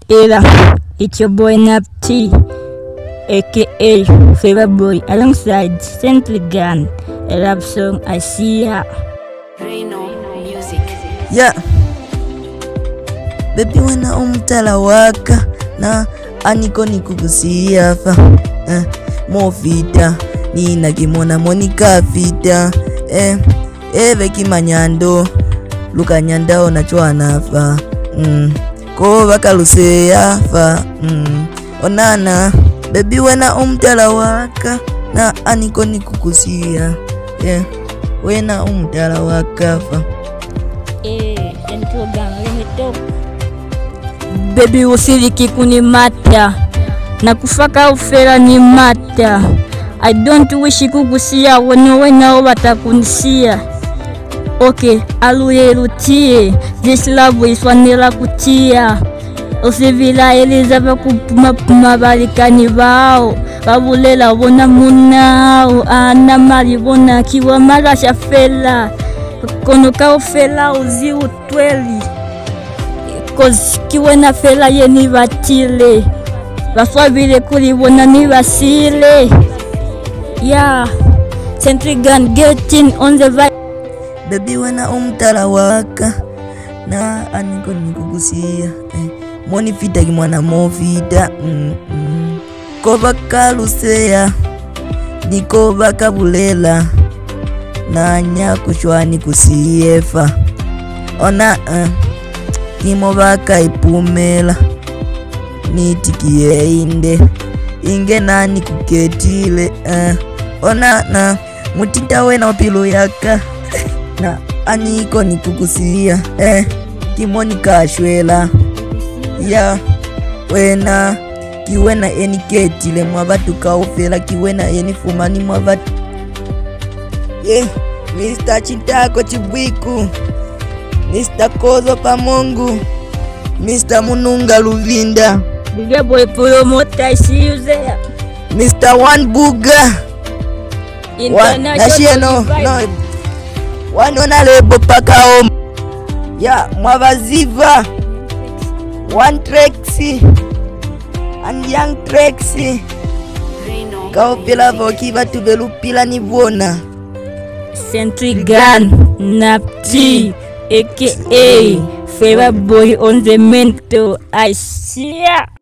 Era, it's your boy Napti, aka Favor Boy, alongside Century Gun, a rap song I see ya. Yeah, baby wena umtala waka na aniko nikukusia fa mofita nina kimona monika fita veki manyando luka nyandao na chwana fa ko bakaluseya fa onana baby wena umtala waka na aniko nikukusia wena umtala waka fa Baby usiriki kunimata na kufaka ufera ni mata. I don't wish kukusia wena watakunisia. Okay, aluye lutie, this love is vanilla kutia. Usivila Elizabeth kupuma balikani bao. Babulela wona munao, ana mali wona kiwa magasha fela. Kono ka ufela uzi utweli. Cause kiwena fela ye ni batile. Bafwa vile kulibona ni basile. Yeah, Century Gun getting on the vibe. Baby wena umtala waka na aniko nikukusia moni fita kimwana mofita ko bakaluseya niko bakabulela na nyakushwani kusiefa ona kimo baka ipumela nitikie inde inge nani kuketile ona na mutita wena opilo yaka na aniko nikukusia kimo nikashwela ya wena kiwena eniketile mwabatu kaufela kiwena enifumani mwabatu Mr. Chintako Chibwiku, Mr. Kozo Pamongu, Mr. Mununga Luvinda, Big boy promoter, I see you there. Mr. One Buga, International no wanona lebo paka home. Ya Mwavaziva, One Trexi and Young Trexi kaupila vokiva tuvelupila nivona Century Gun, Napti, aka Favor Boy on the mental. I see ya.